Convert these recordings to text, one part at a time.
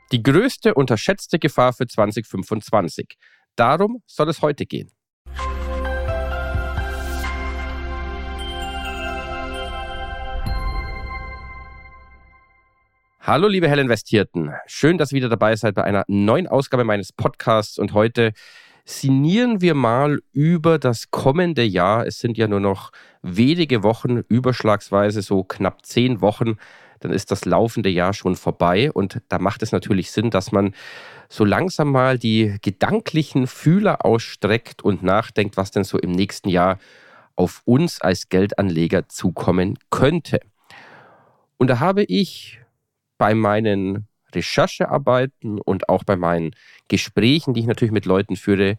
Die größte unterschätzte Gefahr für 2025. Darum soll es heute gehen. Hallo liebe Hell-Investierten, schön, dass ihr wieder dabei seid bei einer neuen Ausgabe meines Podcasts und heute sinnieren wir mal über das kommende Jahr. Es sind ja nur noch wenige Wochen, überschlagsweise so knapp 10 Wochen, dann ist das laufende Jahr schon vorbei und da macht es natürlich Sinn, dass man so langsam mal die gedanklichen Fühler ausstreckt und nachdenkt, was denn so im nächsten Jahr auf uns als Geldanleger zukommen könnte. Und da habe ich bei meinen Recherchearbeiten und auch bei meinen Gesprächen, die ich natürlich mit Leuten führe,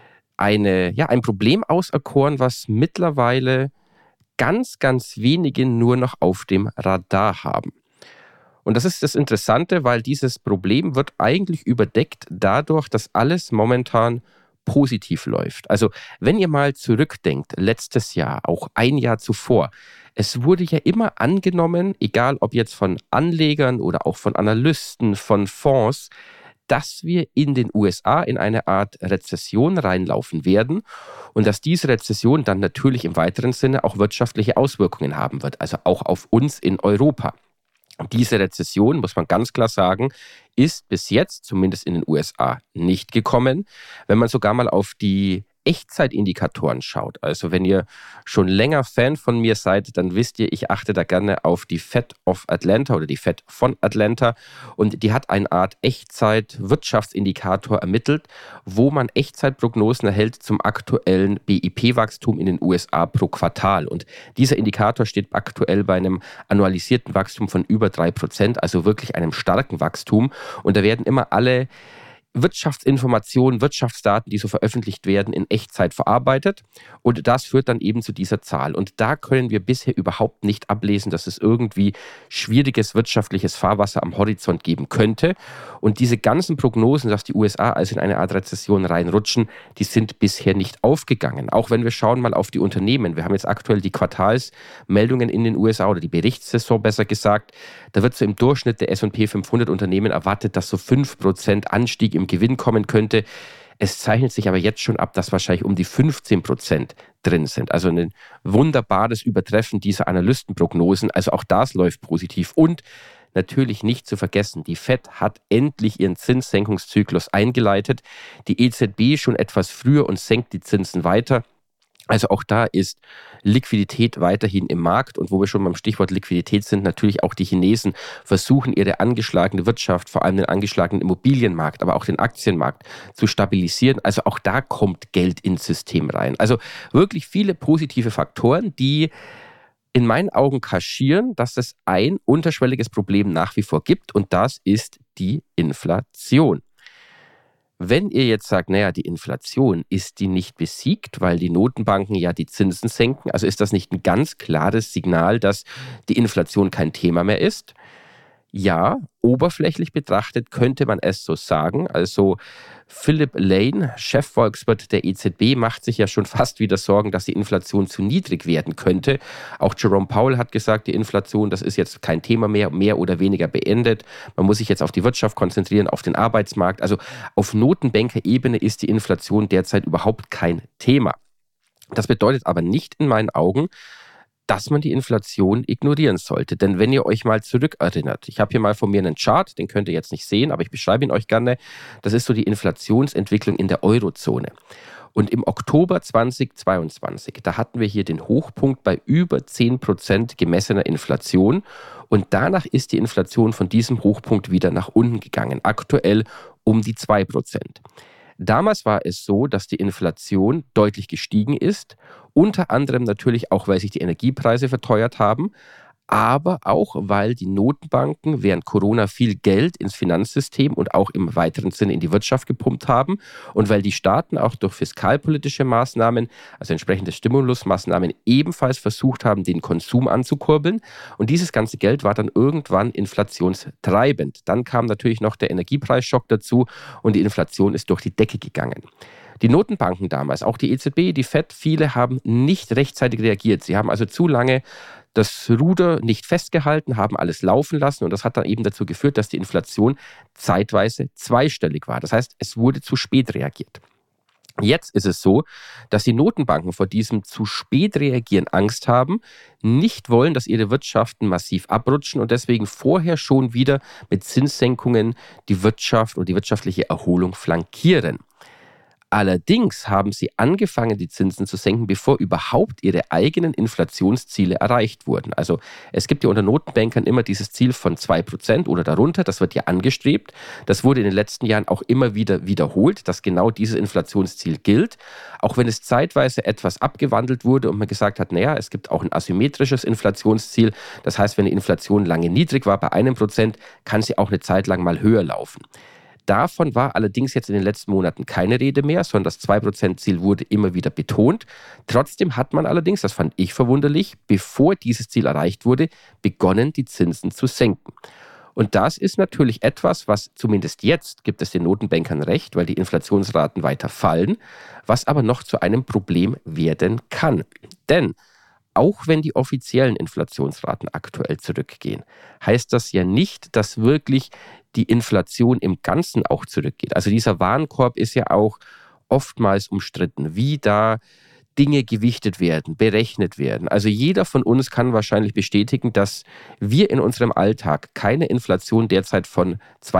ein Problem auserkoren, was mittlerweile ganz wenige nur noch auf dem Radar haben. Und das ist das Interessante, weil dieses Problem wird eigentlich überdeckt dadurch, dass alles momentan positiv läuft. Also wenn ihr mal zurückdenkt, letztes Jahr, auch ein Jahr zuvor, es wurde ja immer angenommen, egal ob jetzt von Anlegern oder auch von Analysten, von Fonds, dass wir in den USA in eine Art Rezession reinlaufen werden und dass diese Rezession dann natürlich im weiteren Sinne auch wirtschaftliche Auswirkungen haben wird, also auch auf uns in Europa. Diese Rezession, muss man ganz klar sagen, ist bis jetzt, zumindest in den USA, nicht gekommen. Wenn man sogar mal auf die Echtzeitindikatoren schaut, also wenn ihr schon länger Fan von mir seid, dann wisst ihr, ich achte da gerne auf die Fed of Atlanta oder die Fed von Atlanta und die hat eine Art Echtzeit-Wirtschaftsindikator ermittelt, wo man Echtzeitprognosen erhält zum aktuellen BIP-Wachstum in den USA pro Quartal und dieser Indikator steht aktuell bei einem annualisierten Wachstum von über 3%, also wirklich einem starken Wachstum und da werden immer alle Wirtschaftsinformationen, Wirtschaftsdaten, die so veröffentlicht werden, in Echtzeit verarbeitet und das führt dann eben zu dieser Zahl. Und da können wir bisher überhaupt nicht ablesen, dass es irgendwie schwieriges wirtschaftliches Fahrwasser am Horizont geben könnte. Und diese ganzen Prognosen, dass die USA also in eine Art Rezession reinrutschen, die sind bisher nicht aufgegangen. Auch wenn wir schauen mal auf die Unternehmen. Wir haben jetzt aktuell die Quartalsmeldungen in den USA oder die Berichtssaison besser gesagt. Da wird so im Durchschnitt der S&P 500 Unternehmen erwartet, dass so 5% Anstieg im Gewinn kommen könnte. Es zeichnet sich aber jetzt schon ab, dass wahrscheinlich um die 15% drin sind. Also ein wunderbares Übertreffen dieser Analystenprognosen. Also auch das läuft positiv. Und natürlich nicht zu vergessen, die Fed hat endlich ihren Zinssenkungszyklus eingeleitet. Die EZB schon etwas früher und senkt die Zinsen weiter. Also auch da ist Liquidität weiterhin im Markt und wo wir schon beim Stichwort Liquidität sind, natürlich auch die Chinesen versuchen ihre angeschlagene Wirtschaft, vor allem den angeschlagenen Immobilienmarkt, aber auch den Aktienmarkt zu stabilisieren. Also auch da kommt Geld ins System rein. Also wirklich viele positive Faktoren, die in meinen Augen kaschieren, dass es ein unterschwelliges Problem nach wie vor gibt und das ist die Inflation. Wenn ihr jetzt sagt, die Inflation, ist die nicht besiegt, weil die Notenbanken ja die Zinsen senken? Also ist das nicht ein ganz klares Signal, dass die Inflation kein Thema mehr ist? Ja, oberflächlich betrachtet könnte man es so sagen. Also Philip Lane, Chefvolkswirt der EZB, macht sich ja schon fast wieder Sorgen, dass die Inflation zu niedrig werden könnte. Auch Jerome Powell hat gesagt, die Inflation, das ist jetzt kein Thema mehr oder weniger beendet. Man muss sich jetzt auf die Wirtschaft konzentrieren, auf den Arbeitsmarkt. Also auf Notenbankerebene ist die Inflation derzeit überhaupt kein Thema. Das bedeutet aber nicht in meinen Augen, dass man die Inflation ignorieren sollte. Denn wenn ihr euch mal zurückerinnert, ich habe hier mal von mir einen Chart, den könnt ihr jetzt nicht sehen, aber ich beschreibe ihn euch gerne. Das ist so die Inflationsentwicklung in der Eurozone. Und im Oktober 2022, da hatten wir hier den Hochpunkt bei über 10% gemessener Inflation. Und danach ist die Inflation von diesem Hochpunkt wieder nach unten gegangen. Aktuell um die 2%. Damals war es so, dass die Inflation deutlich gestiegen ist, unter anderem natürlich auch, weil sich die Energiepreise verteuert haben, aber auch, weil die Notenbanken während Corona viel Geld ins Finanzsystem und auch im weiteren Sinne in die Wirtschaft gepumpt haben und weil die Staaten auch durch fiskalpolitische Maßnahmen, also entsprechende Stimulusmaßnahmen, ebenfalls versucht haben, den Konsum anzukurbeln. Und dieses ganze Geld war dann irgendwann inflationstreibend. Dann kam natürlich noch der Energiepreisschock dazu und die Inflation ist durch die Decke gegangen. Die Notenbanken damals, auch die EZB, die Fed, viele haben nicht rechtzeitig reagiert. Sie haben also zu lange das Ruder nicht festgehalten, haben alles laufen lassen und das hat dann eben dazu geführt, dass die Inflation zeitweise zweistellig war. Das heißt, es wurde zu spät reagiert. Jetzt ist es so, dass die Notenbanken vor diesem zu spät reagieren Angst haben, nicht wollen, dass ihre Wirtschaften massiv abrutschen und deswegen vorher schon wieder mit Zinssenkungen die Wirtschaft und die wirtschaftliche Erholung flankieren. Allerdings haben sie angefangen, die Zinsen zu senken, bevor überhaupt ihre eigenen Inflationsziele erreicht wurden. Also es gibt ja unter Notenbankern immer dieses Ziel von 2% oder darunter, das wird ja angestrebt. Das wurde in den letzten Jahren auch immer wieder wiederholt, dass genau dieses Inflationsziel gilt. Auch wenn es zeitweise etwas abgewandelt wurde und man gesagt hat, naja, es gibt auch ein asymmetrisches Inflationsziel. Das heißt, wenn die Inflation lange niedrig war bei 1%, kann sie auch eine Zeit lang mal höher laufen. Davon war allerdings jetzt in den letzten Monaten keine Rede mehr, sondern das 2%-Ziel wurde immer wieder betont. Trotzdem hat man allerdings, das fand ich verwunderlich, bevor dieses Ziel erreicht wurde, begonnen, die Zinsen zu senken. Und das ist natürlich etwas, was zumindest jetzt gibt es den Notenbankern recht, weil die Inflationsraten weiter fallen, was aber noch zu einem Problem werden kann. Denn auch wenn die offiziellen Inflationsraten aktuell zurückgehen, heißt das ja nicht, dass wirklich die Inflation im Ganzen auch zurückgeht. Also dieser Warenkorb ist ja auch oftmals umstritten, wie da Dinge gewichtet werden, berechnet werden. Also jeder von uns kann wahrscheinlich bestätigen, dass wir in unserem Alltag keine Inflation derzeit von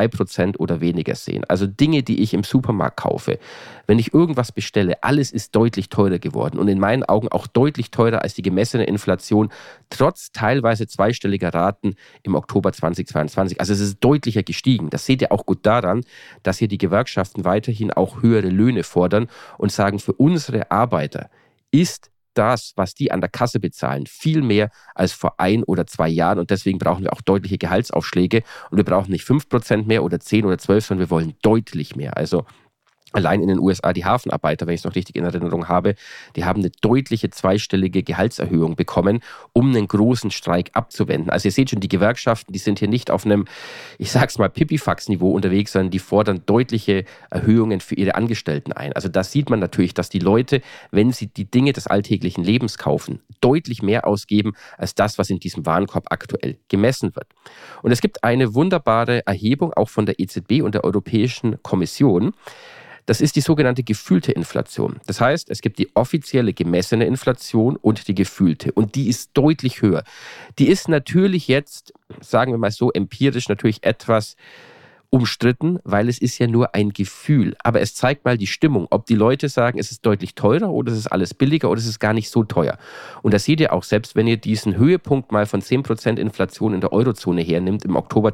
2% oder weniger sehen. Also Dinge, die ich im Supermarkt kaufe, wenn ich irgendwas bestelle, alles ist deutlich teurer geworden und in meinen Augen auch deutlich teurer als die gemessene Inflation, trotz teilweise zweistelliger Raten im Oktober 2022. Also es ist deutlicher gestiegen. Das seht ihr auch gut daran, dass hier die Gewerkschaften weiterhin auch höhere Löhne fordern und sagen, für unsere Arbeiter ist das, was die an der Kasse bezahlen, viel mehr als vor 1 oder 2 Jahren. Und deswegen brauchen wir auch deutliche Gehaltsaufschläge. Und wir brauchen nicht 5% mehr oder 10 oder 12, sondern wir wollen deutlich mehr. Also allein in den USA die Hafenarbeiter, wenn ich es noch richtig in Erinnerung habe, die haben eine deutliche zweistellige Gehaltserhöhung bekommen, um einen großen Streik abzuwenden. Also ihr seht schon, die Gewerkschaften, die sind hier nicht auf einem, ich sag's mal, Pipifax-Niveau unterwegs, sondern die fordern deutliche Erhöhungen für ihre Angestellten ein. Also da sieht man natürlich, dass die Leute, wenn sie die Dinge des alltäglichen Lebens kaufen, deutlich mehr ausgeben als das, was in diesem Warenkorb aktuell gemessen wird. Und es gibt eine wunderbare Erhebung auch von der EZB und der Europäischen Kommission. Das ist die sogenannte gefühlte Inflation. Das heißt, es gibt die offizielle gemessene Inflation und die gefühlte. Und die ist deutlich höher. Die ist natürlich jetzt, sagen wir mal so, empirisch natürlich etwas umstritten, weil es ist ja nur ein Gefühl. Aber es zeigt mal die Stimmung, ob die Leute sagen, es ist deutlich teurer oder es ist alles billiger oder es ist gar nicht so teuer. Und das seht ihr auch, selbst wenn ihr diesen Höhepunkt mal von 10% Inflation in der Eurozone hernimmt im Oktober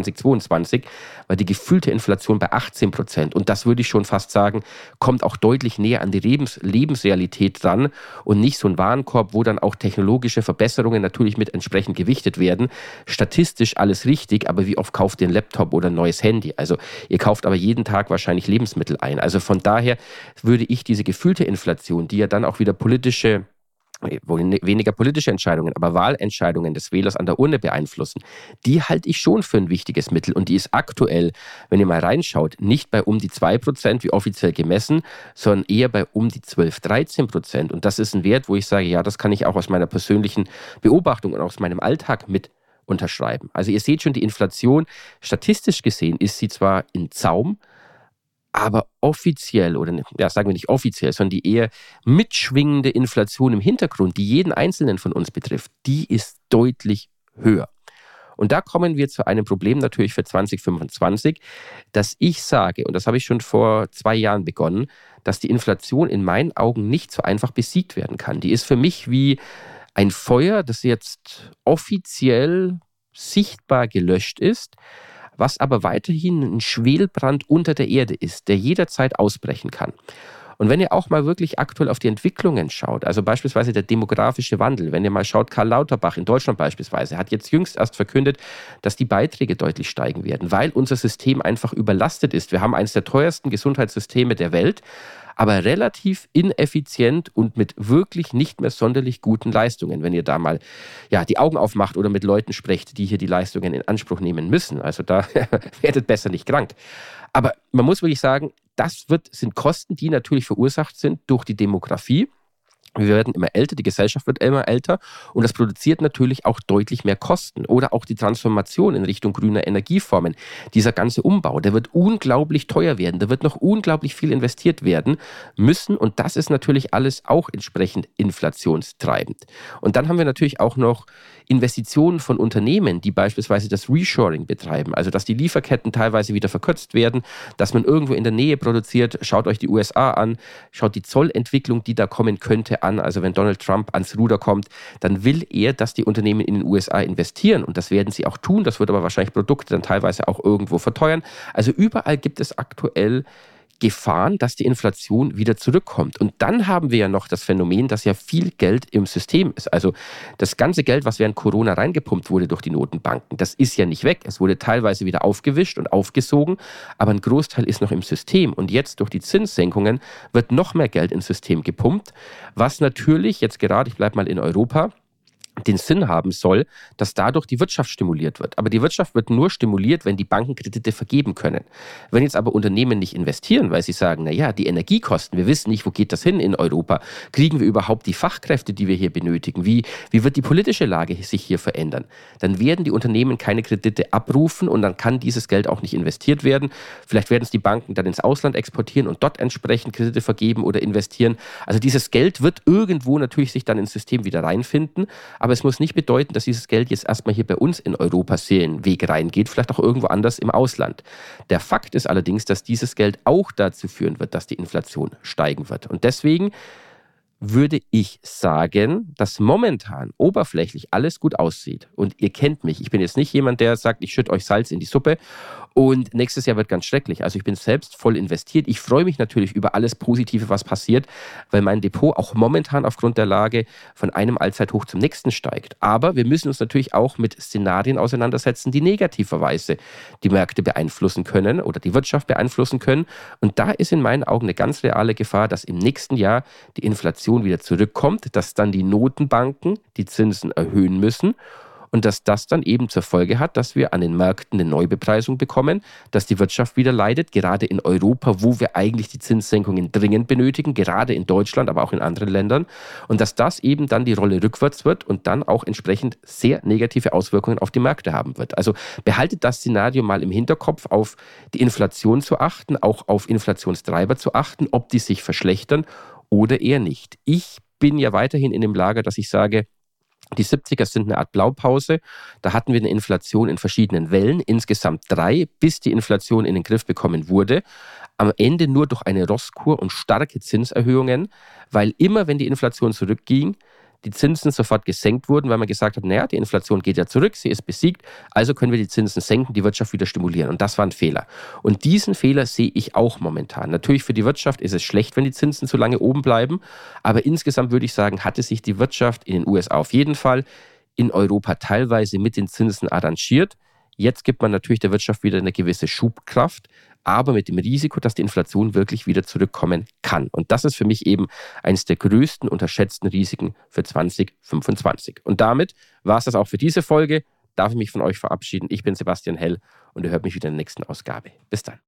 2022, war die gefühlte Inflation bei 18%. Und das würde ich schon fast sagen, kommt auch deutlich näher an die Lebensrealität dran und nicht so ein Warenkorb, wo dann auch technologische Verbesserungen natürlich mit entsprechend gewichtet werden. Statistisch alles richtig, aber wie oft kauft ihr einen Laptop oder ein neues Handy? Also ihr kauft aber jeden Tag wahrscheinlich Lebensmittel ein. Also von daher würde ich diese gefühlte Inflation, die ja dann auch wieder weniger politische Entscheidungen, aber Wahlentscheidungen des Wählers an der Urne beeinflussen, die halte ich schon für ein wichtiges Mittel. Und die ist aktuell, wenn ihr mal reinschaut, nicht bei um die 2% wie offiziell gemessen, sondern eher bei um die 12-13%. Und das ist ein Wert, wo ich sage, ja, das kann ich auch aus meiner persönlichen Beobachtung und aus meinem Alltag mit unterschreiben. Also ihr seht schon, die Inflation, statistisch gesehen, ist sie zwar in Zaum, aber offiziell, oder ja, sagen wir nicht offiziell, sondern die eher mitschwingende Inflation im Hintergrund, die jeden Einzelnen von uns betrifft, die ist deutlich höher. Und da kommen wir zu einem Problem natürlich für 2025, dass ich sage, und das habe ich schon vor 2 Jahren begonnen, dass die Inflation in meinen Augen nicht so einfach besiegt werden kann. Die ist für mich wie ein Feuer, das jetzt offiziell sichtbar gelöscht ist, was aber weiterhin ein Schwelbrand unter der Erde ist, der jederzeit ausbrechen kann. Und wenn ihr auch mal wirklich aktuell auf die Entwicklungen schaut, also beispielsweise der demografische Wandel, wenn ihr mal schaut, Karl Lauterbach in Deutschland beispielsweise, hat jetzt jüngst erst verkündet, dass die Beiträge deutlich steigen werden, weil unser System einfach überlastet ist. Wir haben eines der teuersten Gesundheitssysteme der Welt, aber relativ ineffizient und mit wirklich nicht mehr sonderlich guten Leistungen, wenn ihr da mal die Augen aufmacht oder mit Leuten sprecht, die hier die Leistungen in Anspruch nehmen müssen. Also da werdet besser nicht krank. Aber man muss wirklich sagen, sind Kosten, die natürlich verursacht sind durch die Demografie. Wir werden immer älter, die Gesellschaft wird immer älter und das produziert natürlich auch deutlich mehr Kosten. Oder auch die Transformation in Richtung grüner Energieformen. Dieser ganze Umbau, der wird unglaublich teuer werden, da wird noch unglaublich viel investiert werden müssen und das ist natürlich alles auch entsprechend inflationstreibend. Und dann haben wir natürlich auch noch Investitionen von Unternehmen, die beispielsweise das Reshoring betreiben, also dass die Lieferketten teilweise wieder verkürzt werden, dass man irgendwo in der Nähe produziert. Schaut euch die USA an, schaut die Zollentwicklung, die da kommen könnte, an. Also wenn Donald Trump ans Ruder kommt, dann will er, dass die Unternehmen in den USA investieren und das werden sie auch tun. Das wird aber wahrscheinlich Produkte dann teilweise auch irgendwo verteuern. Also überall gibt es aktuell Gefahren, dass die Inflation wieder zurückkommt. Und dann haben wir ja noch das Phänomen, dass ja viel Geld im System ist. Also das ganze Geld, was während Corona reingepumpt wurde durch die Notenbanken, das ist ja nicht weg. Es wurde teilweise wieder aufgewischt und aufgesogen, aber ein Großteil ist noch im System. Und jetzt durch die Zinssenkungen wird noch mehr Geld ins System gepumpt, was natürlich jetzt gerade, ich bleibe mal in Europa, den Sinn haben soll, dass dadurch die Wirtschaft stimuliert wird. Aber die Wirtschaft wird nur stimuliert, wenn die Banken Kredite vergeben können. Wenn jetzt aber Unternehmen nicht investieren, weil sie sagen, naja, die Energiekosten, wir wissen nicht, wo geht das hin in Europa, kriegen wir überhaupt die Fachkräfte, die wir hier benötigen, wie wird die politische Lage sich hier verändern, dann werden die Unternehmen keine Kredite abrufen und dann kann dieses Geld auch nicht investiert werden. Vielleicht werden es die Banken dann ins Ausland exportieren und dort entsprechend Kredite vergeben oder investieren. Also dieses Geld wird irgendwo natürlich sich dann ins System wieder reinfinden, aber es muss nicht bedeuten, dass dieses Geld jetzt erstmal hier bei uns in Europa den Weg reingeht, vielleicht auch irgendwo anders im Ausland. Der Fakt ist allerdings, dass dieses Geld auch dazu führen wird, dass die Inflation steigen wird. Und deswegen würde ich sagen, dass momentan oberflächlich alles gut aussieht. Und ihr kennt mich. Ich bin jetzt nicht jemand, der sagt, ich schütte euch Salz in die Suppe und nächstes Jahr wird ganz schrecklich. Also ich bin selbst voll investiert. Ich freue mich natürlich über alles Positive, was passiert, weil mein Depot auch momentan aufgrund der Lage von einem Allzeithoch zum nächsten steigt. Aber wir müssen uns natürlich auch mit Szenarien auseinandersetzen, die negativerweise die Märkte beeinflussen können oder die Wirtschaft beeinflussen können. Und da ist in meinen Augen eine ganz reale Gefahr, dass im nächsten Jahr die Inflation wieder zurückkommt, dass dann die Notenbanken die Zinsen erhöhen müssen und dass das dann eben zur Folge hat, dass wir an den Märkten eine Neubepreisung bekommen, dass die Wirtschaft wieder leidet, gerade in Europa, wo wir eigentlich die Zinssenkungen dringend benötigen, gerade in Deutschland, aber auch in anderen Ländern und dass das eben dann die Rolle rückwärts wird und dann auch entsprechend sehr negative Auswirkungen auf die Märkte haben wird. Also behaltet das Szenario mal im Hinterkopf, auf die Inflation zu achten, auch auf Inflationstreiber zu achten, ob die sich verschlechtern oder eher nicht. Ich bin ja weiterhin in dem Lager, dass ich sage, die 70er sind eine Art Blaupause. Da hatten wir eine Inflation in verschiedenen Wellen, insgesamt 3, bis die Inflation in den Griff bekommen wurde. Am Ende nur durch eine Rosskur und starke Zinserhöhungen, weil immer, wenn die Inflation zurückging, die Zinsen sofort gesenkt wurden, weil man gesagt hat, naja, die Inflation geht ja zurück, sie ist besiegt, also können wir die Zinsen senken, die Wirtschaft wieder stimulieren. Und das war ein Fehler. Und diesen Fehler sehe ich auch momentan. Natürlich für die Wirtschaft ist es schlecht, wenn die Zinsen zu lange oben bleiben, aber insgesamt würde ich sagen, hatte sich die Wirtschaft in den USA auf jeden Fall, in Europa teilweise mit den Zinsen arrangiert. Jetzt gibt man natürlich der Wirtschaft wieder eine gewisse Schubkraft, aber mit dem Risiko, dass die Inflation wirklich wieder zurückkommen kann. Und das ist für mich eben eines der größten unterschätzten Risiken für 2025. Und damit war es das auch für diese Folge. Darf ich mich von euch verabschieden. Ich bin Sebastian Hell und ihr hört mich wieder in der nächsten Ausgabe. Bis dann.